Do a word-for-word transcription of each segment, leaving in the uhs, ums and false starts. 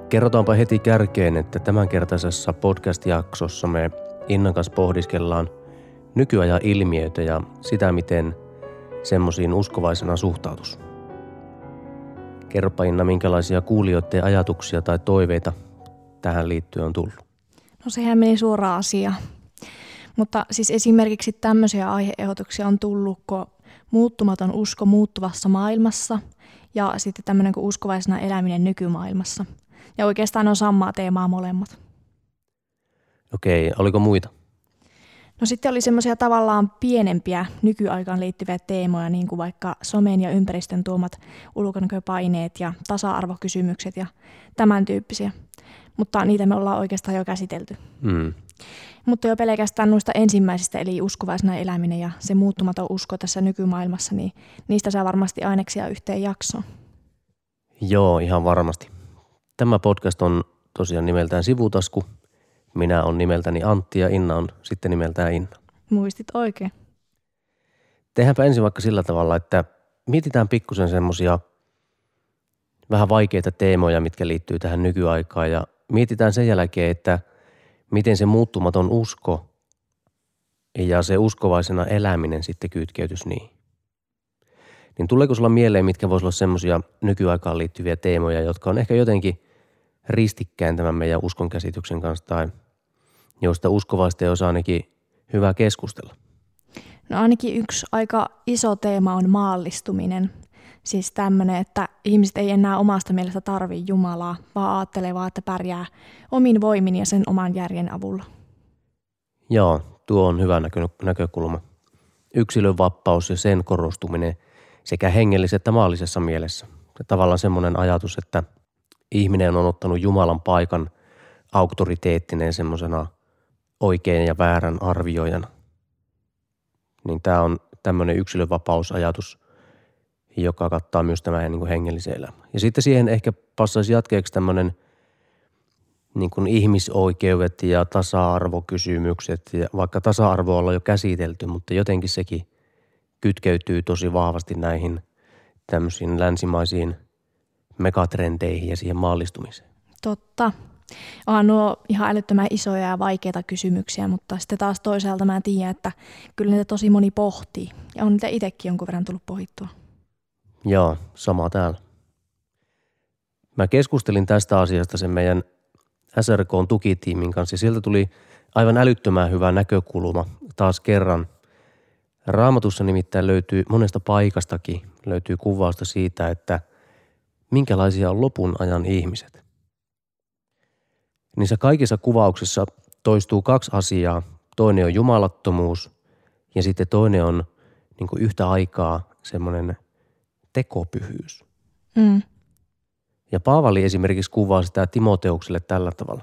Kerrotaanpa heti kärkeen, että tämänkertaisessa podcast-jaksossa me Innan kanssa pohdiskellaan nykyajan ilmiöitä ja sitä, miten semmoisiin uskovaisena suhtautus. Kerropa Inna, minkälaisia kuulijoiden ajatuksia tai toiveita tähän liittyen on tullut? No sehän meni suoraan asiaan. Mutta siis esimerkiksi tämmöisiä aihe-ehdotuksia on tullut, kun muuttumaton usko muuttuvassa maailmassa ja sitten tämmöinen kuin uskovaisena eläminen nykymaailmassa. Ja oikeastaan on samaa teemaa molemmat. Okei, oliko muita? No sitten oli semmoisia tavallaan pienempiä nykyaikaan liittyviä teemoja, niin kuin vaikka somen ja ympäristön tuomat ulkonäköpaineet ja tasa-arvokysymykset ja tämän tyyppisiä. Mutta niitä me ollaan oikeastaan jo käsitelty. Mm. Mutta jo pelkästään noista ensimmäisistä, eli uskovaisena eläminen ja se muuttumaton usko tässä nykymaailmassa, niin niistä saa varmasti aineksia yhteen jaksoon. Joo, ihan varmasti. Tämä podcast on tosiaan nimeltään Sivutasku. Minä on nimeltäni Antti ja Inna on sitten nimeltään Inna. Muistit oikein. Tehdäänpä ensin vaikka sillä tavalla, että mietitään pikkusen semmoisia vähän vaikeita teemoja, mitkä liittyy tähän nykyaikaan ja mietitään sen jälkeen, että miten se muuttumaton usko ja se uskovaisena eläminen sitten kytkeytyisi niin. Niin tuleeko sulla mieleen, mitkä voisi olla semmoisia nykyaikaan liittyviä teemoja, jotka on ehkä jotenkin ristikkäin tämän meidän uskonkäsityksen kanssa tai joista uskovaista ei osaa ainakin hyvä keskustella? No ainakin yksi aika iso teema on maallistuminen. Siis tämmöinen, että ihmiset ei enää omasta mielestä tarvitse Jumalaa, vaan ajattelee vaan, että pärjää omin voimin ja sen oman järjen avulla. Joo, tuo on hyvä näkö- näkökulma. Yksilön vapaus ja sen korostuminen sekä hengellisessä että maallisessa mielessä. Ja tavallaan semmoinen ajatus, että ihminen on ottanut Jumalan paikan auktoriteettinen semmoisena oikein ja väärän arvioijana. Niin tämä on tämmöinen yksilönvapausajatus, joka kattaa myös tämän niin kuin hengellisen elämän. Ja sitten siihen ehkä passaisi jatkeeksi tämmöinen niin kuin ihmisoikeudet ja tasa-arvokysymykset. Ja vaikka tasa-arvo ollaan jo käsitelty, mutta jotenkin sekin kytkeytyy tosi vahvasti näihin tämmöisiin länsimaisiin megatrendeihin ja siihen maallistumiseen. Totta. Onhan nuo ihan älyttömän isoja ja vaikeita kysymyksiä, mutta sitten taas toisaalta mä tiedän, että kyllä niitä tosi moni pohtii. Ja on niitä itsekin jonkun verran tullut pohittua. Joo, sama täällä. Mä keskustelin tästä asiasta sen meidän S R K:n tukitiimin kanssa ja sieltä tuli aivan älyttömän hyvä näkökulma taas kerran. Raamatussa nimittäin löytyy monesta paikastakin löytyy kuvausta siitä, että minkälaisia on lopun ajan ihmiset. Niissä kaikissa kuvauksissa toistuu kaksi asiaa. Toinen on jumalattomuus ja sitten toinen on niin kuin yhtä aikaa semmoinen tekopyhyys. Mm. Ja Paavali esimerkiksi kuvaa sitä Timoteukselle tällä tavalla.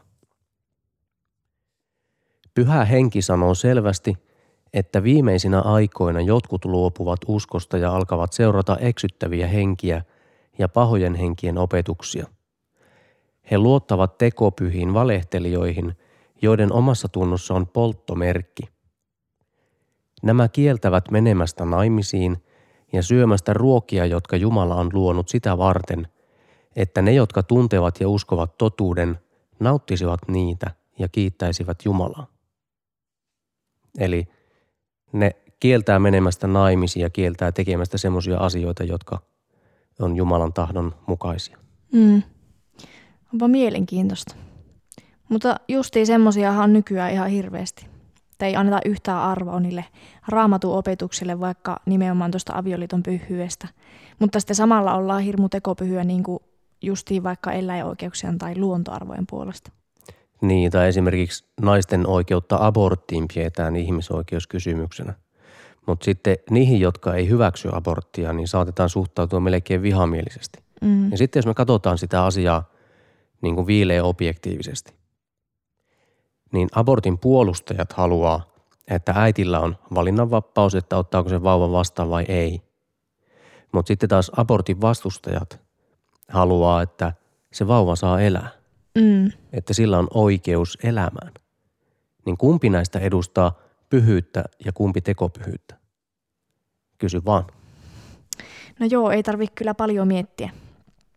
Pyhä henki sanoo selvästi, että viimeisinä aikoina jotkut luopuvat uskosta ja alkavat seurata eksyttäviä henkiä ja pahojen henkien opetuksia. He luottavat tekopyhiin valehtelijoihin, joiden omassa tunnossa on polttomerkki. Nämä kieltävät menemästä naimisiin ja syömästä ruokia, jotka Jumala on luonut sitä varten, että ne, jotka tuntevat ja uskovat totuuden, nauttisivat niitä ja kiittäisivät Jumalaa. Eli ne kieltää menemästä naimisiin ja kieltää tekemästä semmoisia asioita, jotka on Jumalan tahdon mukaisia. Mm. Onpa mielenkiintoista. Mutta justiin semmosiahan on nykyään ihan hirveästi. Että ei anneta yhtään arvoa niille raamatun opetuksille, vaikka nimenomaan tuosta avioliiton pyhyydestä. Mutta sitten samalla ollaan hirmu tekopyhyä niin kuin justiin vaikka eläinoikeuksien tai luontoarvojen puolesta. Niin, tai esimerkiksi naisten oikeutta aborttiin pidetään ihmisoikeuskysymyksenä. Mutta sitten niihin, jotka ei hyväksy aborttia, niin saatetaan suhtautua melkein vihamielisesti. Mm. Ja sitten jos me katsotaan sitä asiaa niin kuin viileä objektiivisesti, niin abortin puolustajat haluaa, että äitillä on valinnanvapaus, että ottaako se vauvan vastaan vai ei. Mutta sitten taas abortin vastustajat haluaa, että se vauva saa elää. Mm. Että sillä on oikeus elämään. Niin kumpi näistä edustaa pyhyyttä ja kumpi tekopyhyyttä? Kysy vaan. No joo, ei tarvitse kyllä paljon miettiä.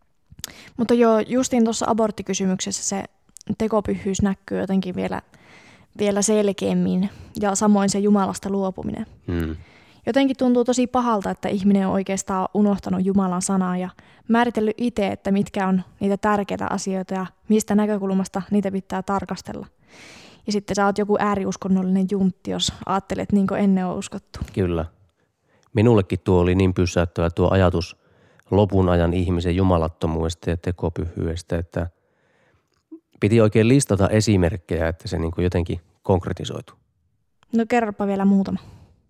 Mutta joo, justiin tuossa aborttikysymyksessä se tekopyhyys näkyy jotenkin vielä, vielä selkeämmin ja samoin se Jumalasta luopuminen. Hmm. Jotenkin tuntuu tosi pahalta, että ihminen on oikeastaan unohtanut Jumalan sanaa ja määritellyt itse, että mitkä on niitä tärkeitä asioita ja mistä näkökulmasta niitä pitää tarkastella. Ja sitten sä oot joku ääriuskonnollinen juntti, jos ajattelet niin kuin ennen on uskottu. Kyllä. Minullekin tuo oli niin pysäyttävä tuo ajatus lopun ajan ihmisen jumalattomuudesta ja tekopyhyydestä, että piti oikein listata esimerkkejä, että se niin kuin jotenkin konkretisoitu. No kerropa vielä muutama.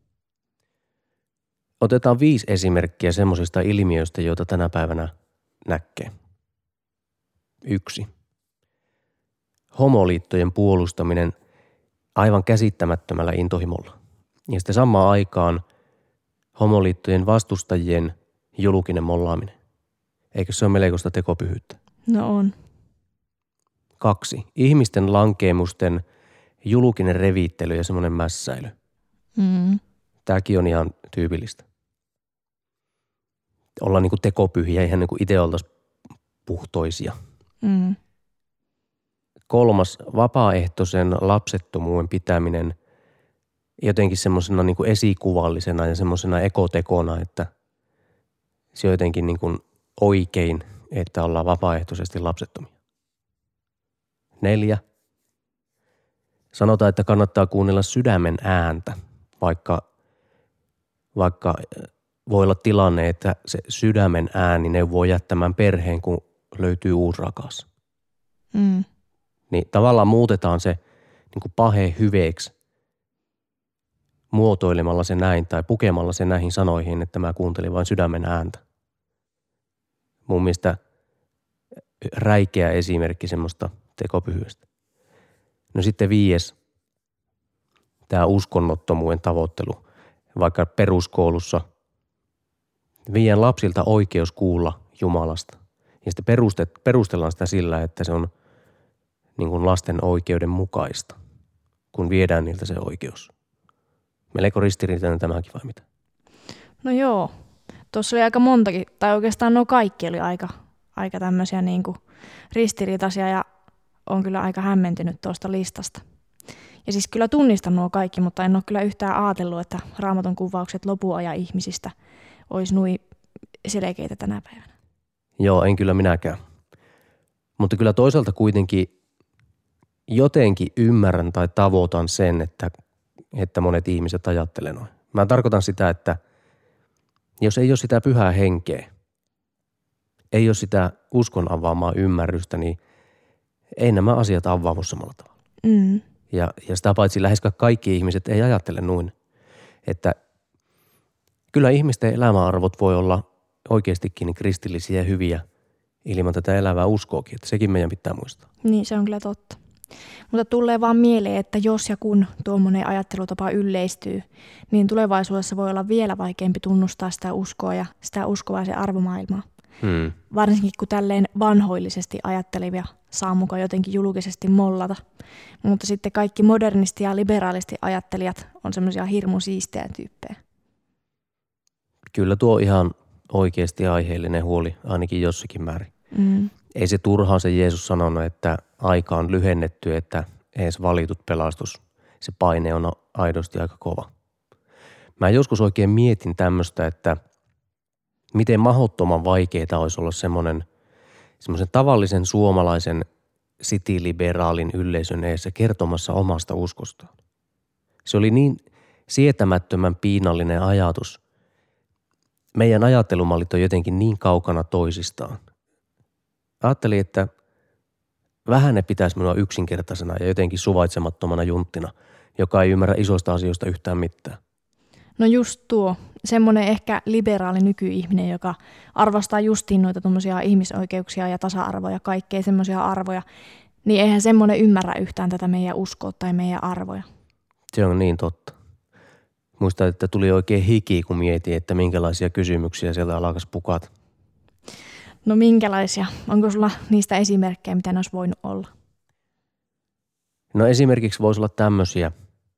Otetaan viisi esimerkkiä semmoisista ilmiöistä, joita tänä päivänä näkee. Yksi. Homoliittojen puolustaminen aivan käsittämättömällä intohimolla. Ja sitten samaan aikaan homoliittojen vastustajien julkinen mollaaminen. Eikö se ole melkoista tekopyhyyttä? No on. Kaksi. Ihmisten lankeemusten julkinen reviittely ja semmoinen mässäily. Mm. Tämäkin on ihan tyypillistä. Ollaan niin kuin tekopyhiä, ihan niin kuin itse oltaisiin puhtoisia. Mm. Kolmas, vapaaehtoisen lapsettomuuden pitäminen jotenkin semmoisena niin kuin esikuvallisena ja semmoisena ekotekona, että se on jotenkin niin kuin oikein, että ollaan vapaaehtoisesti lapsettomia. Neljä. Sanotaan, että kannattaa kuunnella sydämen ääntä, vaikka, vaikka voi olla tilanne, että se sydämen ääni neuvoo jättämään perheen, kun löytyy uusi rakas. Mm. Niin tavallaan muutetaan se niin kuin pahe hyveeksi muotoilemalla se näin tai pukemalla se näihin sanoihin, että mä kuuntelin vain sydämen ääntä. Mun mielestä räikeä esimerkki semmoista tekopyhyydestä. No sitten viides, tämä uskonnottomuuden tavoittelu. Vaikka peruskoulussa viien lapsilta oikeus kuulla Jumalasta. Ja sitten perustellaan sitä sillä, että se on niin kuin lasten oikeuden mukaista, kun viedään niiltä se oikeus. Melko ristiriitainen tämäkin vai mitä? No joo. Tuossa oli aika montakin, tai oikeastaan nuo kaikki oli aika, aika tämmöisiä niin kuin ristiriitaisia ja on kyllä aika hämmentynyt tuosta listasta. Ja siis kyllä tunnistan nuo kaikki, mutta en ole kyllä yhtään ajatellut, että Raamatun kuvaukset lopuajan ihmisistä olisi nui selkeitä tänä päivänä. Joo, en kyllä minäkään. Mutta kyllä toisaalta kuitenkin jotenkin ymmärrän tai tavoitan sen, että, että monet ihmiset ajattelee noin. Mä tarkoitan sitä, että jos ei ole sitä pyhää henkeä, ei ole sitä uskon avaamaa ymmärrystä, niin ei nämä asiat avaudu samalla tavalla. Mm. Ja, ja sitä paitsi lähes kaikki ihmiset ei ajattele noin, että kyllä ihmisten elämäarvot voi olla oikeastikin kristillisiä ja hyviä ilman tätä elävää uskoakin, että sekin meidän pitää muistaa. Niin, se on kyllä totta. Mutta tulee vaan mieleen, että jos ja kun tuommoinen ajattelutapa yleistyy, niin tulevaisuudessa voi olla vielä vaikeampi tunnustaa sitä uskoa ja sitä uskovaisen arvomaailmaa. Hmm. Varsinkin kun tälleen vanhoillisesti ajattelevia saa mukaan jotenkin julkisesti mollata. Mutta sitten kaikki modernisti ja liberaalisti ajattelijat on semmoisia hirmu siistejä tyyppejä. Kyllä tuo ihan oikeasti aiheellinen huoli, ainakin jossakin määrin. Mm. Ei se turhaan se Jeesus sanonut, että aika on lyhennetty, että edes valitut pelastus. Se paine on aidosti aika kova. Mä joskus oikein mietin tämmöistä, että miten mahdottoman vaikeaa olisi olla semmoinen, semmoisen tavallisen suomalaisen city-liberaalin yleisön edessä kertomassa omasta uskostaan. Se oli niin sietämättömän piinallinen ajatus. Meidän ajattelumallit on jotenkin niin kaukana toisistaan. Ajattelin, että vähän ne pitäisi minua yksinkertaisena ja jotenkin suvaitsemattomana junttina, joka ei ymmärrä isoista asioista yhtään mitään. No just tuo, semmoinen ehkä liberaali nykyihminen, joka arvostaa justiin noita tuommoisia ihmisoikeuksia ja tasa-arvoja ja kaikkea semmoisia arvoja, niin eihän semmoinen ymmärrä yhtään tätä meidän uskoa tai meidän arvoja. Se on niin totta. Muistan, että tuli oikein hiki, kun mietin, että minkälaisia kysymyksiä sieltä alkaisi pukata. No minkälaisia? Onko sulla niistä esimerkkejä, mitä ne olisi voinut olla? No esimerkiksi voisi olla tämmöisiä.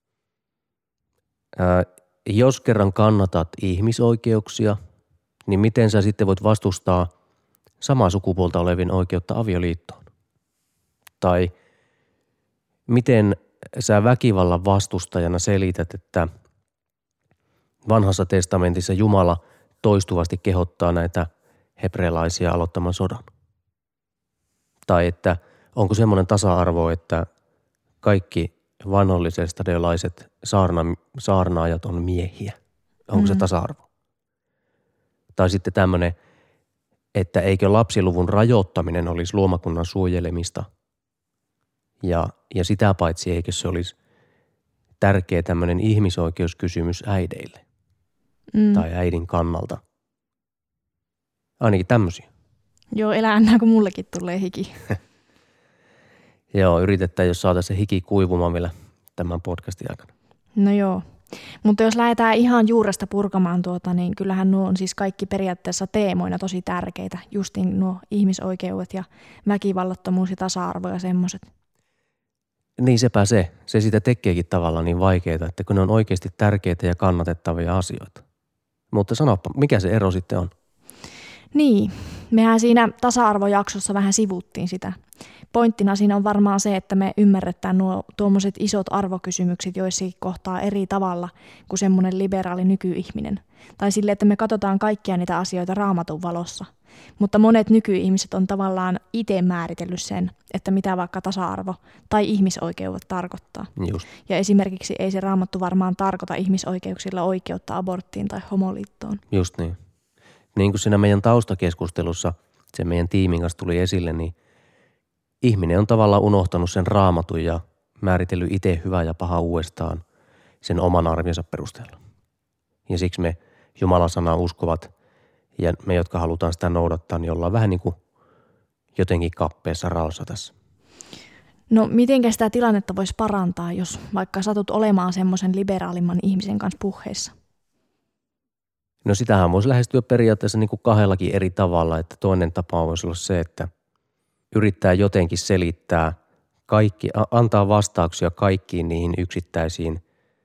Ää, jos kerran kannatat ihmisoikeuksia, niin miten sä sitten voit vastustaa samaa sukupuolta olevien oikeutta avioliittoon? Tai miten sä väkivallan vastustajana selität, että vanhassa testamentissa Jumala toistuvasti kehottaa näitä hebrealaisia aloittamaan sodan? Tai että onko semmoinen tasa-arvo, että kaikki vanhollisestadiolaiset saarna, saarnaajat on miehiä? Onko mm. se tasa-arvo? Tai sitten tämmöinen, että eikö lapsiluvun rajoittaminen olisi luomakunnan suojelemista ja, ja sitä paitsi eikö se olisi tärkeä tämmöinen ihmisoikeuskysymys äideille mm. tai äidin kannalta. Ainakin tämmöisiä. Joo, elää kun mullekin tulee hiki. Joo, yritetään, jos saataisiin se hiki kuivumaan vielä tämän podcastin aikana. No joo, mutta jos lähdetään ihan juuresta purkamaan tuota, niin kyllähän nuo on siis kaikki periaatteessa teemoina tosi tärkeitä. Justiin nuo ihmisoikeudet ja väkivallattomuus ja tasa-arvo ja semmoiset. Niin sepä se. Se siitä tekeekin tavallaan niin vaikeaa, että kun ne on oikeasti tärkeitä ja kannatettavia asioita. Mutta sanoppa, mikä se ero sitten on? Niin, mehän siinä tasa-arvojaksossa vähän sivuttiin sitä. Pointtina siinä on varmaan se, että me ymmärretään nuo tuommoiset isot arvokysymykset, joissa kohtaa eri tavalla kuin semmoinen liberaali nykyihminen. Tai sille, että me katsotaan kaikkia niitä asioita Raamatun valossa. Mutta monet nykyihmiset on tavallaan itse määritellyt sen, että mitä vaikka tasa-arvo tai ihmisoikeudet tarkoittaa. Just. Ja esimerkiksi ei se Raamattu varmaan tarkoita ihmisoikeuksilla oikeutta aborttiin tai homoliittoon. Just niin. Niin kuin siinä meidän taustakeskustelussa, se meidän tiimin kanssa tuli esille, niin ihminen on tavallaan unohtanut sen Raamatun ja määritellyt itse hyvää ja paha uudestaan sen oman arvionsa perusteella. Ja siksi me Jumalan sanaa uskovat ja me, jotka halutaan sitä noudattaa, niin ollaan vähän niin kuin jotenkin kappeessa raossa tässä. No mitenkä sitä tilannetta voisi parantaa, jos vaikka satut olemaan semmoisen liberaalimman ihmisen kanssa puheissa? No sitähän voisi lähestyä periaatteessa niin kuin kahdellakin eri tavalla, että toinen tapa voisi olla se, että yrittää jotenkin selittää kaikki, antaa vastauksia kaikkiin niihin yksittäisiin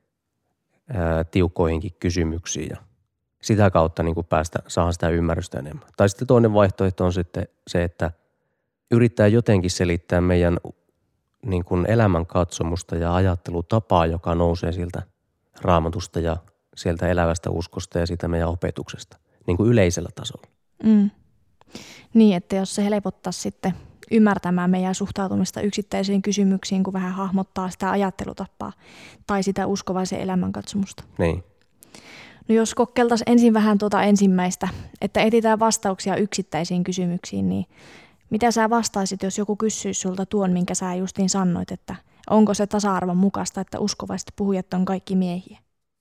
ää, tiukkoihinkin kysymyksiin ja sitä kautta niin kuin päästä, saada sitä ymmärrystä enemmän. Tai sitten toinen vaihtoehto on sitten se, että yrittää jotenkin selittää meidän niin kuin elämänkatsomusta ja ajattelutapaa, joka nousee siltä Raamatusta ja sieltä elävästä uskosta ja siitä meidän opetuksesta, niin kuin yleisellä tasolla. Mm. Niin, että jos se helpottaisi sitten ymmärtämään meidän suhtautumista yksittäisiin kysymyksiin, kun vähän hahmottaa sitä ajattelutapaa tai sitä uskovaisen elämänkatsomusta. Niin. No jos kokkeltaisiin ensin vähän tuota ensimmäistä, että etsitään vastauksia yksittäisiin kysymyksiin, niin mitä sä vastaisit, jos joku kysyisi sulta tuon, minkä sä justiin sanoit, että onko se tasa-arvon mukaista, että uskovaiset puhujat on kaikki miehiä?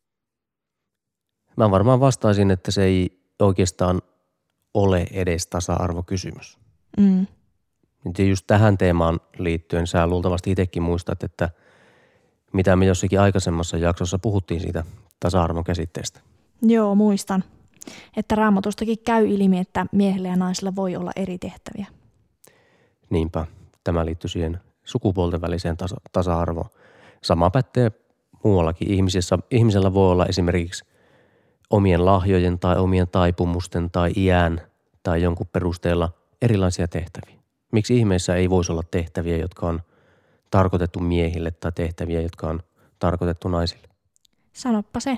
Mä varmaan vastaisin, että se ei oikeastaan ole edes tasa-arvokysymys. Mm. Ja just tähän teemaan liittyen sä luultavasti itsekin muistat, että mitä me jossakin aikaisemmassa jaksossa puhuttiin siitä tasa-arvon käsitteestä. Joo, muistan. Että Raamatustakin käy ilmi, että miehillä ja naisilla voi olla eri tehtäviä. Niinpä. Tämä liittyy siihen sukupuolten väliseen tasa- tasa-arvoon. Sama pätee muuallakin. Ihmisissä, ihmisellä voi olla esimerkiksi omien lahjojen tai omien taipumusten tai iän tai jonkun perusteella erilaisia tehtäviä. Miksi ihmeessä ei voisi olla tehtäviä, jotka on tarkoitettu miehille tai tehtäviä, jotka on tarkoitettu naisille? Sanoppa se.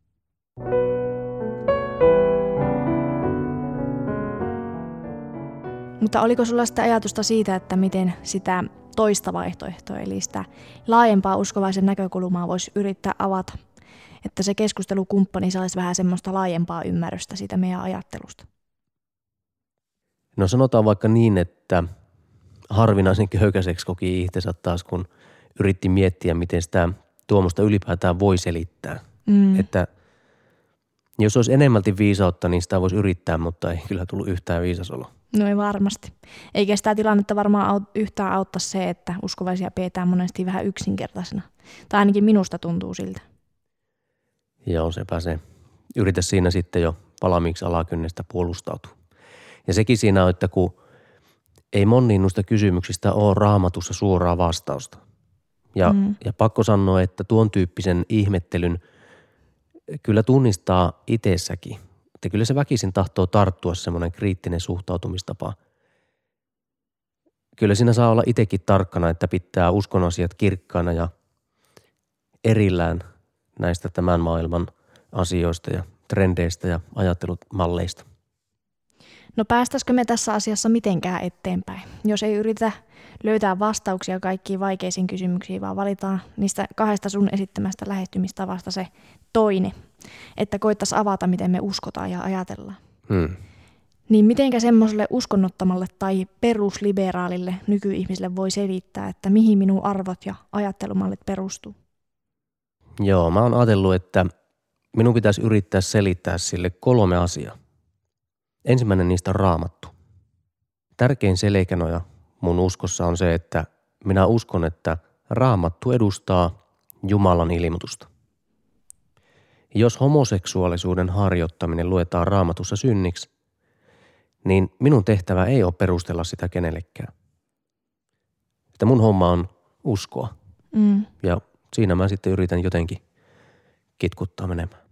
Mutta oliko sulla sitä ajatusta siitä, että miten sitä toista vaihtoehtoa, eli sitä laajempaa uskovaisen näkökulmaa voisi yrittää avata, että se keskustelukumppani saisi vähän semmoista laajempaa ymmärrystä siitä meidän ajattelusta? No sanotaan vaikka niin, että harvinaisen köykäiseksi koki itsensä taas, kun yritti miettiä, miten sitä tuomusta ylipäätään voi selittää. Mm. Että jos olisi enemmälti viisautta, niin sitä voisi yrittää, mutta ei kyllä tullut yhtään viisas olo. No ei varmasti. Eikä sitä tilannetta varmaan yhtään auttaa se, että uskovaisia pidetään monesti vähän yksinkertaisena. Tai ainakin minusta tuntuu siltä. Joo, sepä se. Yritä siinä sitten jo valmiiksi alakynnestä puolustautua. Ja sekin siinä on, että kun ei moniin noista kysymyksistä ole Raamatussa suoraa vastausta. Ja, mm. ja pakko sanoa, että tuon tyyppisen ihmettelyn kyllä tunnistaa itsessäkin, Että kyllä se väkisin tahtoo tarttua semmoinen kriittinen suhtautumistapa. Kyllä siinä saa olla itsekin tarkkana, että pitää uskon asiat kirkkaana ja erillään näistä tämän maailman asioista ja trendeistä ja ajattelumalleista. No päästäisikö me tässä asiassa mitenkään eteenpäin, jos ei yritä löytää vastauksia kaikkiin vaikeisiin kysymyksiin, vaan valitaan niistä kahdesta sun esittämästä lähestymistavasta se toinen, että koittaisiin avata, miten me uskotaan ja ajatellaan. Hmm. Niin mitenkä semmoiselle uskonnottomalle tai perusliberaalille nykyihmiselle voi selittää, että mihin minun arvot ja ajattelumallit perustuu? Joo, mä oon ajatellut, että minun pitäisi yrittää selittää sille kolme asiaa. Ensimmäinen niistä on Raamattu. Tärkein selkänoja mun uskossa on se, että minä uskon, että Raamattu edustaa Jumalan ilmoitusta. Jos homoseksuaalisuuden harjoittaminen luetaan Raamatussa synniksi, niin minun tehtävä ei ole perustella sitä kenellekään. Että mun homma on uskoa. Mm. Ja siinä mä sitten yritän jotenkin kitkuttaa menemään.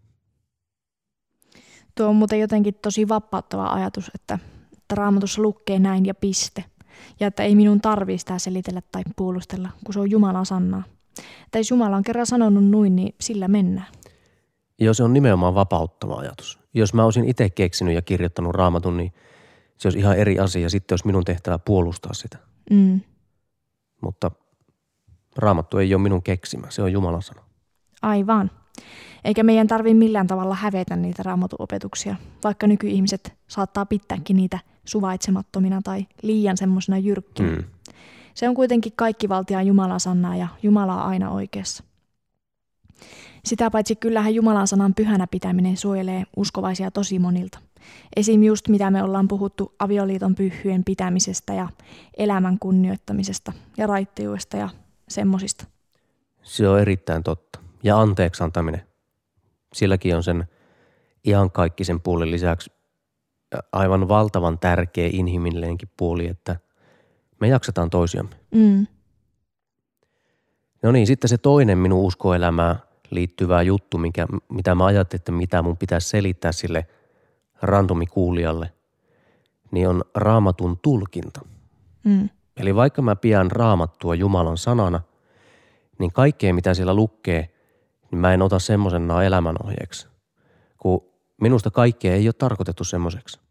Tuo on muuten jotenkin tosi vapauttava ajatus, että, että Raamatussa lukee näin ja piste. Ja että ei minun tarvitse sitä selitellä tai puolustella, kun se on Jumalan sanaa. Että jos Jumala on kerran sanonut noin, niin sillä mennään. Joo, se on nimenomaan vapauttava ajatus. Jos mä olisin itse keksinyt ja kirjoittanut Raamatun, niin se olisi ihan eri asia. Sitten olisi minun tehtävä puolustaa sitä. Mm. Mutta Raamattu ei ole minun keksimä, se on Jumalan sana. Aivan. Eikä meidän tarvitse millään tavalla hävetä niitä Raamatun-opetuksia, vaikka nykyihmiset saattaa pitääkin niitä suvaitsemattomina tai liian semmoisena jyrkkinä. Mm. Se on kuitenkin kaikkivaltiaan Jumalan sanaa ja Jumala on aina oikeassa. Sitä paitsi kyllähän Jumalan sanan pyhänä pitäminen suojelee uskovaisia tosi monilta. Esim. Just mitä me ollaan puhuttu avioliiton pyhyen pitämisestä ja elämän kunnioittamisesta ja raittiudesta ja semmosista. Se on erittäin totta. Ja anteeksi antaminen. Silläkin on sen ihan kaikki sen puolen lisäksi aivan valtavan tärkeä inhimillinenkin puoli, että me jaksetaan toisiamme. Mm. No niin, sitten se toinen minun uskoelämään liittyvä juttu, mikä, mitä mä ajattelin, että mitä mun pitäisi selittää sille randomikuulijalle, niin on Raamatun tulkinta. Mm. Eli vaikka mä pidän Raamattua Jumalan sanana, niin kaikkea mitä siellä lukee, niin mä en ota semmoisena elämänohjeeksi, kun minusta kaikkea ei ole tarkoitettu semmoiseksi.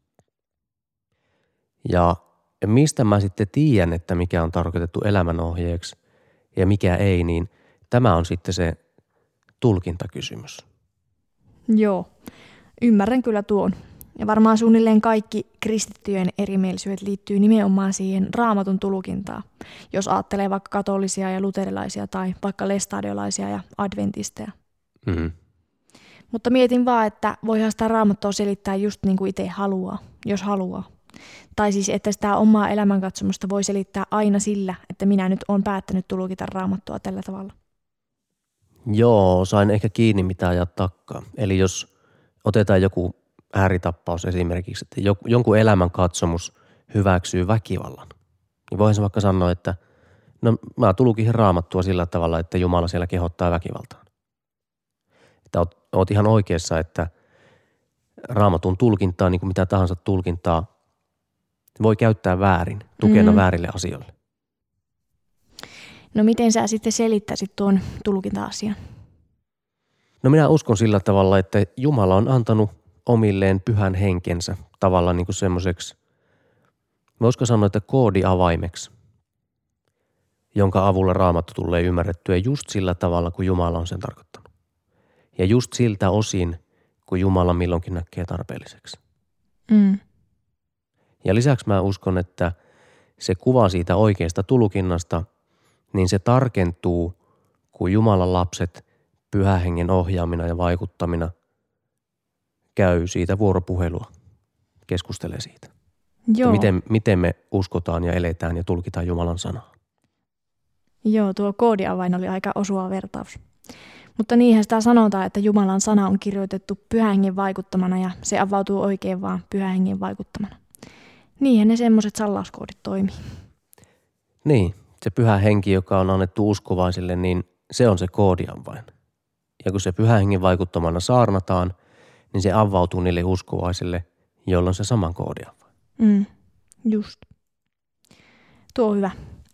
Ja mistä mä sitten tiedän, että mikä on tarkoitettu elämänohjeeksi ja mikä ei, niin tämä on sitten se tulkintakysymys. Joo, ymmärrän kyllä tuon. Ja varmaan suunnilleen kaikki kristittyjen erimielisyydet liittyy nimenomaan siihen Raamatun tulkintaan, jos ajattelee vaikka katolisia ja luterilaisia tai vaikka lestadiolaisia ja adventisteja. Mm-hmm. Mutta mietin vaan, että voihan sitä Raamattua selittää just niin kuin itse haluaa, jos haluaa. Tai siis, että sitä omaa elämänkatsomusta voi selittää aina sillä, että minä nyt olen päättänyt tulkita Raamattua tällä tavalla. Joo, sain ehkä kiinni mitä ajat takkaa. Eli jos otetaan joku ääritappaus esimerkiksi, että jonkun elämänkatsomus hyväksyy väkivallan, niin voihan se vaikka sanoa, että no mä tulkisin Raamattua sillä tavalla, että Jumala siellä kehottaa väkivaltaan. Että oot, oot ihan oikeassa, että Raamatun tulkintaa, niin kuin mitä tahansa tulkintaa, voi käyttää väärin, tukena mm. väärille asioille. No miten sä sitten selittäisit tuon tulkinta-asian? No minä uskon sillä tavalla, että Jumala on antanut omilleen pyhän henkensä tavallaan niin kuin semmoiseksi, voisiko sanoa, että koodiavaimeksi, jonka avulla Raamattu tulee ymmärrettyä just sillä tavalla, kun Jumala on sen tarkoittanut. Ja just siltä osin, kun Jumala milloinkin näkee tarpeelliseksi. Mm. Ja lisäksi mä uskon, että se kuva siitä oikeasta tulkinnasta, niin se tarkentuu, kun Jumalan lapset pyhän hengen ohjaamina ja vaikuttamina käy siitä vuoropuhelua, keskustelee siitä. Joo. Miten, miten me uskotaan ja eletään ja tulkitaan Jumalan sanaa. Joo, tuo koodiavain oli aika osuva vertaus. Mutta niinhän sitä sanotaan, että Jumalan sana on kirjoitettu pyhän hengen vaikuttamana ja se avautuu oikein vaan pyhän hengen vaikuttamana. Niinhän ne semmoiset salauskoodit toimii. Niin, se pyhä henki, joka on annettu uskovaisille, niin se on se koodiavain. Ja kun se pyhän hengen vaikuttamana saarnataan, niin se avautuu niille uskovaisille, jolloin se saman koodi avaa. Mm, just. Tuo on hyvä.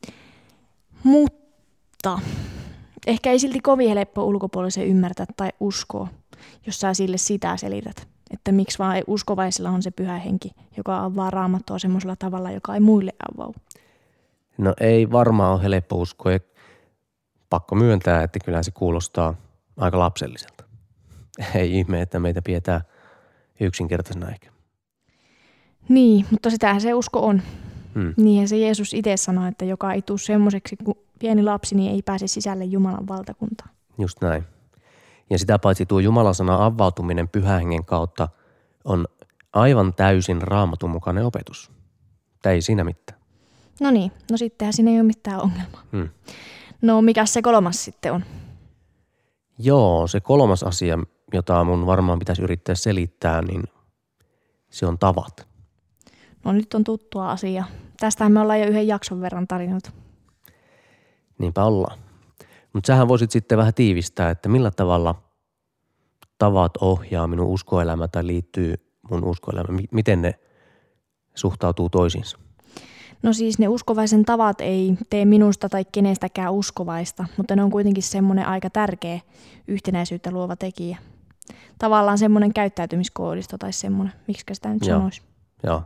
Mutta ehkä ei silti kovin helppo ulkopuolisen ymmärtää tai uskoa, jos sä sille sitä selität. Että miksi vaan uskovaisilla on se pyhä henki, joka avaa Raamattua semmoisella tavalla, joka ei muille avaudu. No ei varmaan ole helppo uskoa ja pakko myöntää, että kyllä se kuulostaa aika lapselliselta. Ei ihme, että meitä pidetään yksinkertaisena ehkä. Niin, mutta sitähän se usko on. Hmm. Niinhän se Jeesus itse sanoi, että joka ei tule semmoiseksi kuin pieni lapsi, niin ei pääse sisälle Jumalan valtakuntaan. Just näin. Ja sitä paitsi tuo Jumalan sana avautuminen pyhän hengen kautta on aivan täysin Raamatun mukainen opetus. Tämä ei siinä mitään. No niin, no sittenhän siinä ei ole mitään ongelmaa. Hmm. No mikä se kolmas sitten on? Joo, se kolmas asia, jota mun varmaan pitäisi yrittää selittää, niin se on tavat. No nyt on tuttua asia. Tästähän me ollaan jo yhden jakson verran tarinoitu. Niinpä ollaan. Mutta sähän voisit sitten vähän tiivistää, että millä tavalla tavat ohjaa minun uskoelämää tai liittyy mun uskoelämään. Miten ne suhtautuu toisiinsa? No siis ne uskovaisen tavat ei tee minusta tai kenestäkään uskovaista, mutta ne on kuitenkin semmoinen aika tärkeä yhtenäisyyttä luova tekijä. Tavallaan semmoinen käyttäytymiskoodisto tai semmoinen, miksi sitä nyt Joo. sanoisi. Joo.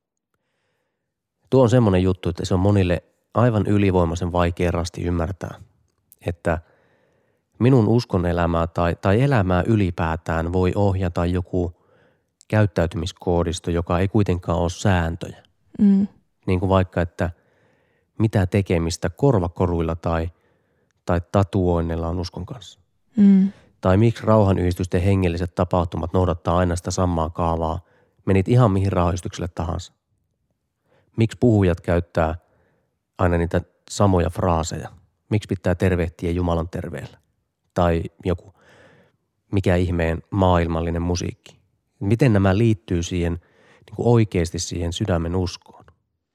Tuo on semmoinen juttu, että se on monille aivan ylivoimaisen vaikea rasti ymmärtää, että minun uskon elämää tai, tai elämää ylipäätään voi ohjata joku käyttäytymiskoodisto, joka ei kuitenkaan ole sääntöjä. Mm. Niin kuin vaikka, että mitä tekemistä korvakoruilla tai, tai tatuoinnilla on uskon kanssa. Mm. Tai miksi rauhanyhdistysten hengelliset tapahtumat noudattaa aina sitä samaa kaavaa, menit ihan mihin rauhanyhdistykselle tahansa. Miksi puhujat käyttää aina niitä samoja fraaseja? Miksi pitää tervehtiä Jumalan terveellä? Tai joku, mikä ihmeen maailmallinen musiikki? Miten nämä liittyy siihen niin kuin oikeasti siihen sydämen uskoon?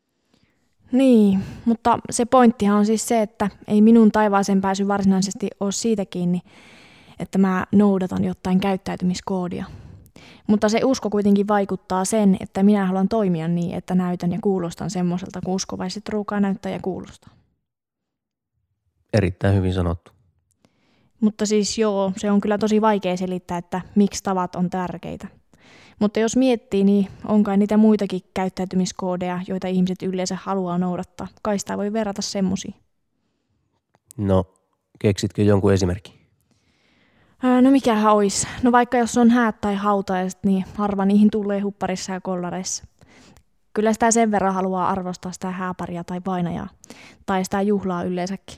Niin, mutta se pointtihan on siis se, että ei minun taivaaseen pääsy varsinaisesti ole siitä kiinni, että mä noudatan jotain käyttäytymiskoodia. Mutta se usko kuitenkin vaikuttaa sen, että minä haluan toimia niin, että näytän ja kuulostan semmoiselta, kun uskovaiset ruukaa näyttää ja kuulostaa. Erittäin hyvin sanottu. Mutta siis joo, se on kyllä tosi vaikea selittää, että miksi tavat on tärkeitä. Mutta jos miettii, niin on kai niitä muitakin käyttäytymiskoodeja, joita ihmiset yleensä haluaa noudattaa. Kai sitä voi verrata semmoisiin. No, keksitkö jonkun esimerkin? Ää, no mikähän olisi? No vaikka jos on häät tai hautajaiset, niin harva niihin tulee hupparissa ja kollareissa. Kyllä sitä sen verran haluaa arvostaa sitä hääparia tai vainajaa. Tai sitä juhlaa yleensäkin.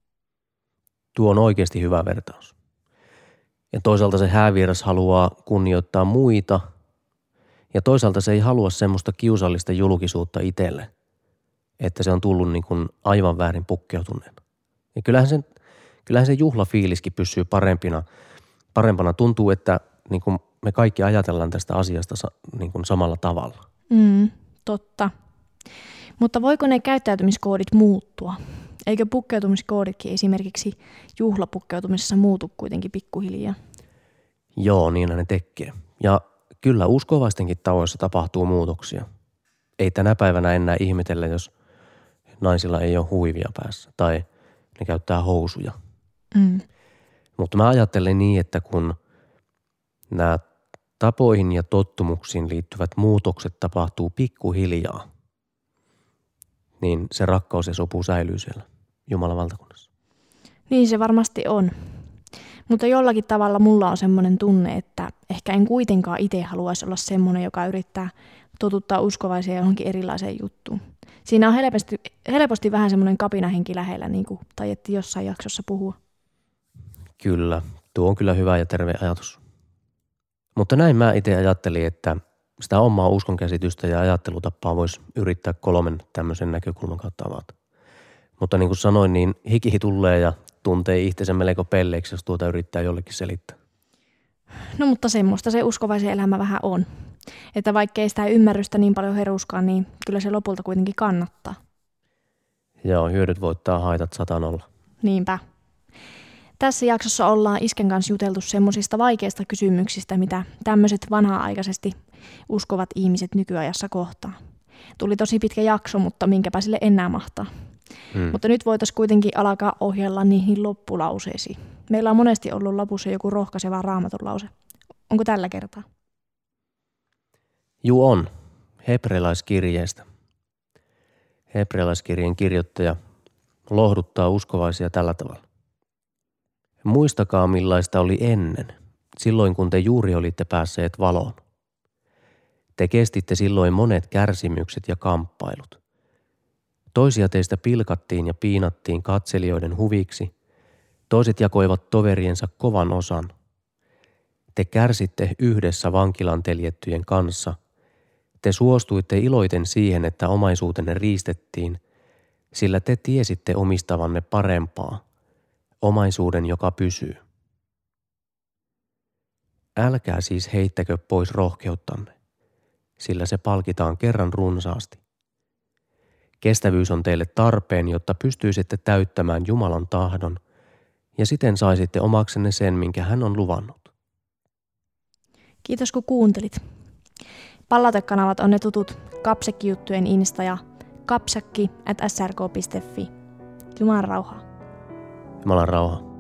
Tuo on oikeasti hyvä vertaus. Ja toisaalta se häävieras haluaa kunnioittaa muita, ja toisaalta se ei halua semmoista kiusallista julkisuutta itselle, että se on tullut niin kuin aivan väärin pukkeutuneena. Ja kyllähän se, kyllähän se juhlafiiliskin pysyy parempina, parempana. Tuntuu, että niin kuin me kaikki ajatellaan tästä asiasta niin kuin samalla tavalla. Mm, totta. Mutta voiko ne käyttäytymiskoodit muuttua? Eikö pukkeutumiskooditkin esimerkiksi juhlapukkeutumisessa muutu kuitenkin pikkuhiljaa? Joo, niin ne tekee. Ja kyllä uskovaistenkin tavoissa tapahtuu muutoksia. Ei tänä päivänä enää ihmetellä, jos naisilla ei ole huivia päässä tai ne käyttää housuja. Mm. Mutta mä ajattelen niin, että kun nämä tapoihin ja tottumuksiin liittyvät muutokset tapahtuu pikkuhiljaa, niin se rakkaus ja sopu säilyy siellä Jumalan valtakunnassa. Niin se varmasti on. Mutta jollakin tavalla mulla on semmoinen tunne, että ehkä en kuitenkaan itse haluaisi olla semmoinen, joka yrittää totuttaa uskovaisia johonkin erilaiseen juttuun. Siinä on helposti, helposti vähän semmoinen kapinahenki lähellä, niin kuin taidettiin jossain jaksossa puhua. Kyllä, tuo on kyllä hyvä ja terve ajatus. Mutta näin mä itse ajattelin, että sitä omaa uskonkäsitystä ja ajattelutapaa voisi yrittää kolmen tämmöisen näkökulman kautta avata. Mutta niin kuin sanoin, niin hikihi tulee ja tuntee itsensä melko pelleiksi, jos tuota yrittää jollekin selittää. No mutta semmoista se uskovaisen elämä vähän on. Että vaikkei sitä ymmärrystä niin paljon heruskaan, niin kyllä se lopulta kuitenkin kannattaa. Joo, hyödyt voittaa haitat satanolla. Niinpä. Tässä jaksossa ollaan isken kanssa juteltu semmoisista vaikeista kysymyksistä, mitä tämmöiset vanha-aikaisesti uskovat ihmiset nykyajassa kohtaa. Tuli tosi pitkä jakso, mutta minkäpä sille enää mahtaa. Hmm. Mutta nyt voitaisiin kuitenkin alkaa ohjella niihin loppulauseisiin. Meillä on monesti ollut lopussa joku rohkaiseva Raamatun lause. Onko tällä kertaa? Juu on. Hebrealaiskirjeestä. Hebrealaiskirjeen kirjoittaja lohduttaa uskovaisia tällä tavalla. Muistakaa millaista oli ennen, silloin kun te juuri olitte päässeet valoon. Te kestitte silloin monet kärsimykset ja kamppailut. Toisia teistä pilkattiin ja piinattiin katselijoiden huviksi, toiset jakoivat toveriensa kovan osan. Te kärsitte yhdessä vankilan teljettyjen kanssa. Te suostuitte iloiten siihen, että omaisuutenne riistettiin, sillä te tiesitte omistavanne parempaa, omaisuuden, joka pysyy. Älkää siis heittäkö pois rohkeuttanne, sillä se palkitaan kerran runsaasti. Kestävyys on teille tarpeen, jotta pystyisitte täyttämään Jumalan tahdon ja siten saisitte omaksenne sen, minkä hän on luvannut. Kiitos kun kuuntelit. Palautekanavat on ne tutut Kapsekki-juttujen Insta ja kapsakki at s r k piste f i. Jumalan rauhaa. Jumalan rauhaa.